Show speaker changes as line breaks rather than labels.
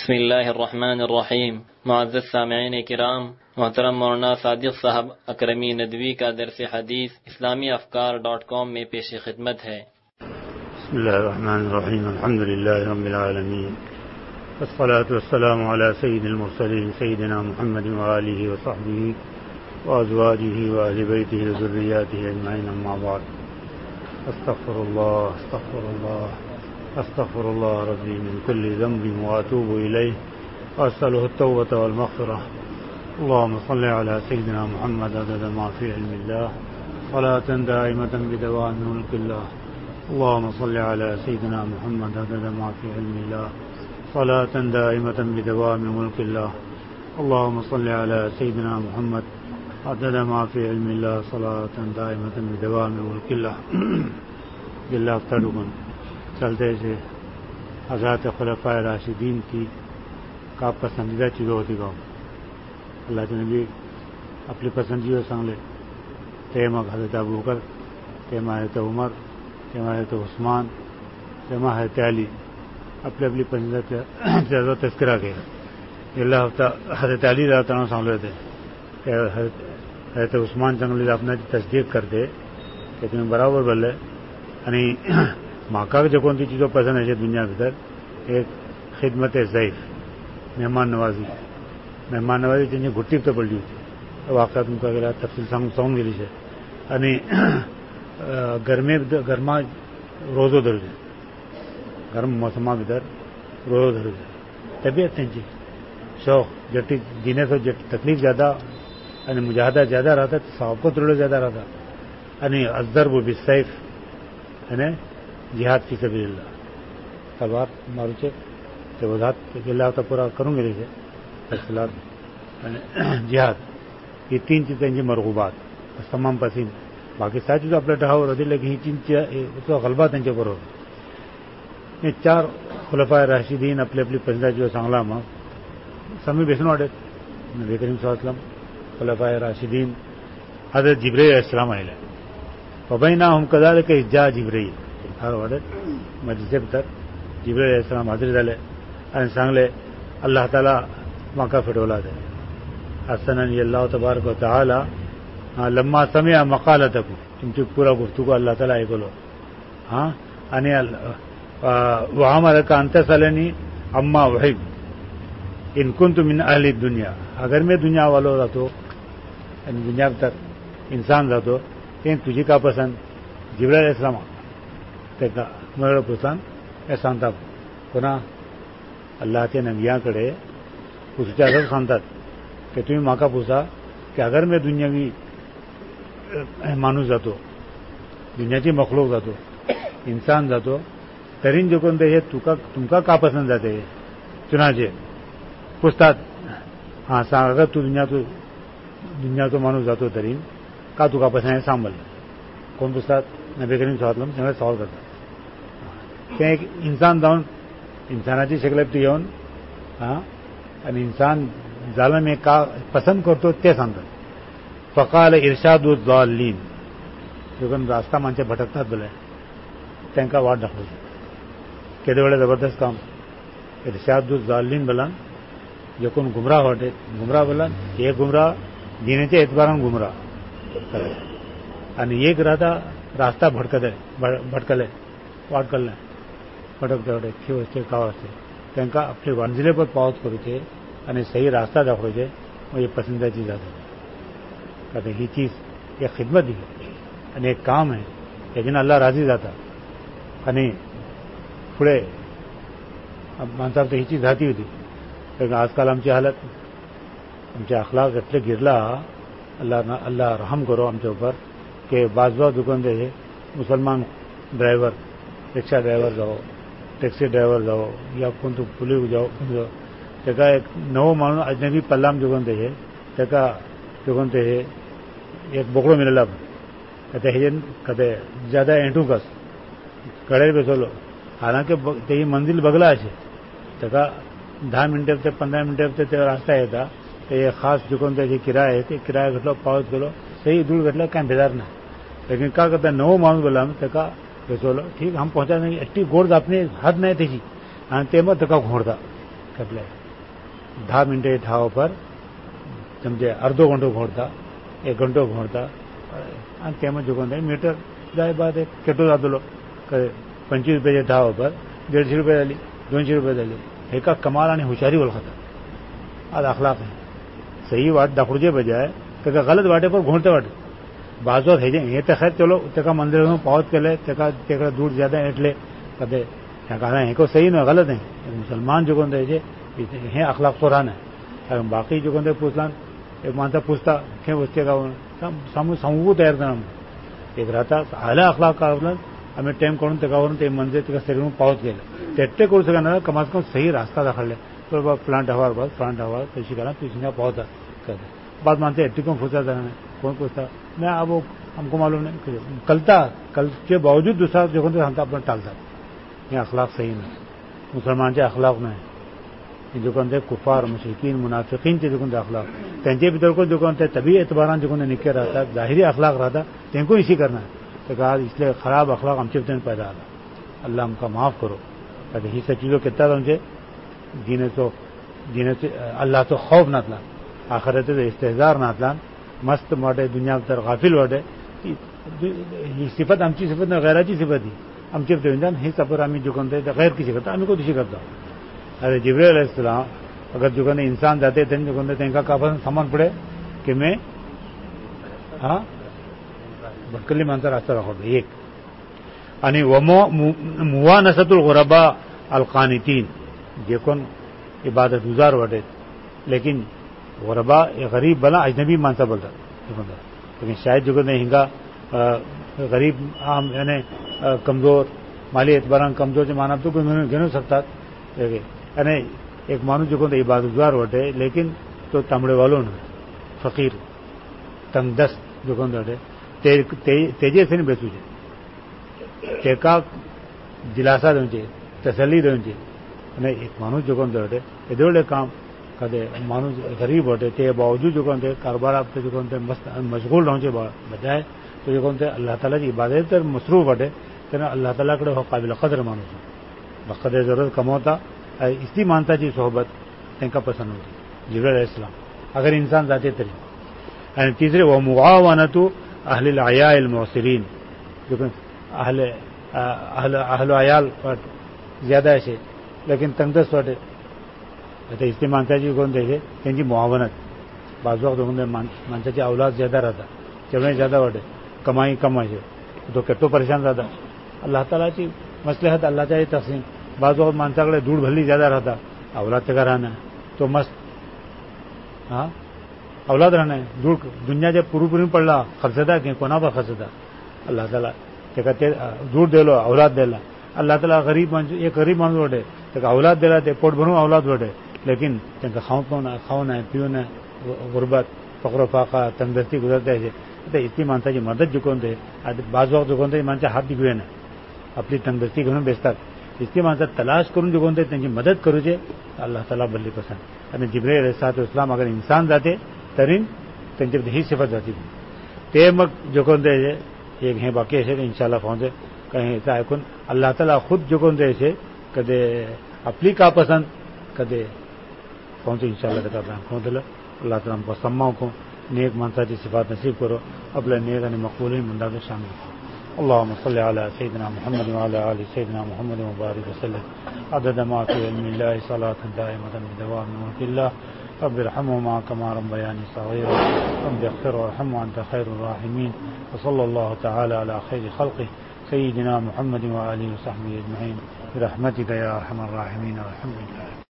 بسم اللہ الرحمن الرحیم۔ معزز سامعین کرام، محترم مولانا صادق صاحب اکرمی ندوی کا درس حدیث اسلامیافکار.com میں پیش خدمت ہے۔
بسم اللہ الرحمن الرحیم، الحمد للہ رب العالمین، والصلاة والسلام علی سید المرسلین سیدنا محمد وآلہ وصحبہ وازواجہ واہل بیتہ وذریاتہ اجمعین، اما بعد۔ استغفر اللہ ربی من کل ذنب واتوب الیہ واسألہ التوبۃ والمغفرہ۔ اللهم صل على سيدنا محمد عدد ما في علم الله صلاة دائمة بدوام ملك الله۔ اللهم صل على سيدنا محمد عدد ما في علم الله صلاة دائمة بدوام ملك الله۔ اللهم صل على سيدنا محمد عدد ما في علم الله صلاة دائمة بدوام ملك الله۔ اللہ تعالیٰ چلتے سے حضرات خلفائے راشدین کی کا پسندیدہ چیزوں ہوتی گاؤں اللہ کے نبی اپنی پسندیدہ سنگلے تیمہ حضرت ابو بکر، تیمہ حضرت عمر، تیمہ حضرت عثمان، تیمہ حضرت علی، اپنی پسندیدہ تذکرہ کیا۔ اللہ حضرت علی رضی اللہ عنہ سنگلے تھے کہ حضرت عثمان سنگلے اپنا تصدیق کرتے کہ تمہیں برابر بلے یعنی ماکا جو کون سی چیزوں پسند ہے دنیا کے اندر، ایک خدمت ضعیف، مہمان نوازی چیزیں گھٹی تو پڑی ہوتی واقعات ان کا تفصیل سونگ گلی سے یعنی گرما روزو درج گرم موسما بھی در روزو درج طبیعت تھی شوق جٹی جینے سے تکلیف زیادہ یعنی مجاہدہ زیادہ رہتا، صحابت تھوڑا زیادہ رہتا، یعنی الضرب بالسیف یعنی جہاد فی سبیل اللہ، تلوار مارو سے وضاحت اللہ تو پورا کروں گے جیسے تفصیلات جہاد، یہ تین چیزیں ہیں مرغوبات تمام پسند، باقی ساری چیزیں اپنے ڈھاؤ رہتی لیکن یہ تین اس کا غلبات ہیں جو کرو۔ یہ چار خلفائے راشدین اپنے پسندہ جو سانگلا ماں سمی بیسن واٹے نبی کریم صلی اللہ علیہ وسلم خلفائے راشدین حضرت جبرائیل علیہ السلام آئے وبینہم کذالک اذ جاء جبرائیل ہر واٹے مجلس تک جبرائیل علیہ السلام حاضر دلے ان سانگلے اللہ تعالیٰ مکہ فٹولا دے حسننی اللہ تبارک و تعالی لما سمع مقالتکم تم چ پورا گفتگو اللہ تعالیٰ ہے بولو ہاں ان وامرک ان تسألنی عما احب ان کنت من اہل الدنیا، اگر میں دنیا والوں رہتا دنیا تک انسان رہتا تو تجھے کا پسند جبرائیل علیہ السلام میرا پسند احسان تھا پناہ اللہ کے نبیاں کڑے پوچھتے اگر خانتا کہ تمہیں ماں کا پوچھا کہ اگر میں دنیاوی مانوس جاتو دنیا کی مخلوق جاتو انسان جاتو ترین جو کون دے تم کا پسند جاتے ہے چنانچہ پوچھتا ہاں اگر تو دنیا تو مانوس جاتو ترین کا تو کا پسند ہے سامبل کون پوچھتا نبی کریم صلی اللہ علیہ وسلم سوال کرتا کہ ایک انسان داؤن انساناتی شکل یون ہاں انسان ظالم میں کا پسند کرتے تے سانتا فقال ارشاد الضالین جو راستہ مانچے بھٹکتا بولے تین کا واٹ ڈھکو کہ بڑے زبردست کام ارشاد الضالین بلان جو کون گمراہ ہوتے گمراہ بلان یہ گمراہ دینے کے اعتبار گمراہ ایک رہتا راستہ بھٹکلے واٹ کر لیں بھٹکتے وٹے کھاواستے تین کا اپنے منزلے پر پہنچ کرو تھے صحیح راستہ دکھو تھے وہ یہ پسندیدہ چیز آتا کہتے یہ چیز یہ خدمت ہی ایک کام ہے لیکن اللہ راضی جاتا پھڑے اب مان صاحب تو یہ چیز آتی ہوتی لیکن آج کل ہمچی حالت ہمچے اخلاق اتنے گرلا اللہ رحم کرو ہم اوپر کہ بعض دکان دے مسلمان ڈرائیور رکشا ڈرائیور جاؤ ٹیکسی ڈرائیور جاؤ یا کون تو پولیس جاؤ تکا ایک نو مانو اجنبی پلام جگن دے تکا جگن دے ایک بکڑو مللا کہتے زیادہ اینٹو کس کڑے پہ چلو حالانکہ یہ منزل بگلا ہے تکا 10 منٹ 15 منٹ راستہ ہے تھا یہ خاص جگن دے کرایہ ہے کرایہ گھٹلو پاؤت کرو صحیح دور گھٹلو کہیں بیدار نہ لیکن کیا کرتا نو مانو بولا تکا چلو ٹھیک ہم پہنچا نہیں اٹھی گوڑ اپنے حد نہیں تھی ہاں تیمت تکا گھوڑتا ಕತ್ಲೆ 10 ಮಿನಿಟೆ ಠಾವ પર સમજે અડધો ઘંટો ઘોડતા 1 ઘંટો ઘોડતા અને તેમાં જોગંદે મીટર જાય બાદ કેટલો દાદલો કરે 25 રૂપિયા ઠાવ પર 150 રૂપિયા આલી 200 રૂપિયા આલી એકા કમાલ અને હોશિયારી ઓળખતા આ અખલાક है सही वाट दाखवजे बजाय त्याका गलत वाटे पर घोड़ते वाटे बाजू થઈ જાય એ તો ખैर चलो त्याका मंदिर में पहुंच के ले त्याका दूर ज्यादा એટલે कदे कहना है को सही ना गलत है मुसलमान जो बंदे है अखलाक कुरान है बाकी जो बंदे पूछला एक मानता पूछता क्या बच्चे का समूह तयार करना एक राहता आला अखलाक का आम्ही टाइम करून त्याच्यावरून ते मंदिर त्या शरीर में पावत गेले तेट्टे करू सका ना कम से कम सही रास्ता दाखवले तो प्लांट हवा बस प्लांट हवा तशी करा तुझे पहुंचा बात मानते एट्टी कौन पूछता था कौन पूछता मैं अब हमको मालूम नहीं कलता कल के बावजूद दूसरा जो हमता अपना टालता ये अखलाक सही नहीं मुसलमान के अखलाक में जो कहते कुफार मुशरिकीन मुनाफिकीन के जो कहते अखलाक त्यांचे भीतर को जो कहते तभी एतबारान जो कहते निके रहता जाहिरी अखलाक रहता तेनको इसी करना है तो कहा इसलिए खराब अखलाक हमसे पैदा आला अल्लाह हमका माफ करो ताकि ही सब चीज़ों कितना हमसे जीने से अल्लाह तो खौफ नातला आखिरत तो इस्तेजार नातला मस्त वाटे दुनिया तर गाफिल वाटे ही सिफत आमची सिफत न गैराची सिफत ही आमची ही सफर आम्ही जो कहते गैर की शिकता आम्ही को दिशी करता अरे जिब्रील अलैहिस्सलाम अगर जो कहते इंसान जाते थे जो कहते त्यांका कापासून सामान पडे की मैं हाँ भटकली माणसं रास्ता दाखवतो एक आणि मुवानसतुल गुरबा अल कानितीन जे कोण इबादत गुजार वाटे लेकिन गुरबा गरीब भला अजनबी माणसं बोलतात लेकिन शायद जो कहते हिंगा गरीब आम यानी कमजोर माली एतबारान कमजोर जे मानव तो घेणू शकतात અને એક માણસ જો કહે ઇબાદતગાર વટે લેકિન તો તાંબડે વાલો ને ફકીર તંગદસ્ત જો કહે તેજે થઈને બેસું છે તેકા દિલાસા દેવું છે તસલ્લી દેવું છે અને એક માણસ જો કહે એ દોડે કામ કદે માણસ ગરીબ વટે તે બાવજૂદ જો કહે કારોબાર આપતે જો કહે મશગુલ રહું છે બજાય તો જો કહે અલ્લાહ તાલાની ઇબાદત પર મસરૂફ વટે તેને અલ્લાહ તાલા કડે કાબિલ કદર માનું છું बकदर जरूरत कमवता इसलिए मानता जी सोहबत त्यांका पसंद होती जिब्रील अलैहिस्सलाम अगर इंसान जाते तरी आणि तीसरे वो मुआवनतु अहल अयाल मुसिरीन जो अहल अयाल ज्यादा असे लेकिन तंगदस्त वाटे आता इसलिए मानता जी कोण द्यायचे त्यांची मुआवनत बाजू माणसाची औलाद ज्यादा राहता तेवढे ज्यादा वाटे कमाई कम असे तो केट्टो परेशान जाता अल्लाह तालाची मसलहत अल्लाहच्या तकसीम बाजू माणसाकडे धूळ भल्ली ज्यादा राहता औलाद त्याका राहणं तो मस्त हाँ औलाद राहणं धूळ दुनियाच्या पुरूपुरी पडला खर्चदा की कोणावर खर्चदा अल्लाह ताला त्याका ते धूळ दिलो औलाद दिला अल्लाह ताला गरीब माणूस एक गरीब माणूस वाटे त्याका औलाद दिला ते पोट भरून औलाद वाटे लेकिन त्यांना खाऊन आहे पिऊन आहे गुरबत फकरो फाका तंदुरुस्ती गुजरता आहे तर इतकी माणसाची मदत चुकवते बाजू चुकवते माणसं हात दिगवे ना आपली तंदुरुस्ती घेऊन बेसतात इतकी माणसं तलाश करून जो कोणते त्यांची मदत करूचे अल्लाह ताला बल्ली पसंत आणि जिब्रील अलैहिस्सलाम अगर इंसान जाते तरी त्यांच्याकडे ही सिफत जाते ते मग जो कोणते एक हे बाकी असे इंशाल्लाह पाहते काही याचं ऐकून अल्लाह ताला खुद जो कोणते असे कधी आपली का पसंत कधी पाहतो इंशाल्लाह त्याचा पाहतो अल्लाह ताला हमको सम्मा को नेक माणसाची सिफात नसीब करो आपल्या नेक आणि मकबूल मंदाज शामिल اللهم صل على سيدنا محمد وعلى آل سيدنا محمد وبارك وسلم عدد ما في علم الله صلاة دائمة بدوام ملك الله رب ارحمهما كما ربياني صغيرا رب اغفر وارحمه وأنت خير الراحمين وصلى الله تعالى على خير خلقه سيدنا محمد وآله وصحبه أجمعين برحمتك يا أرحم الراحمين والحمد لله.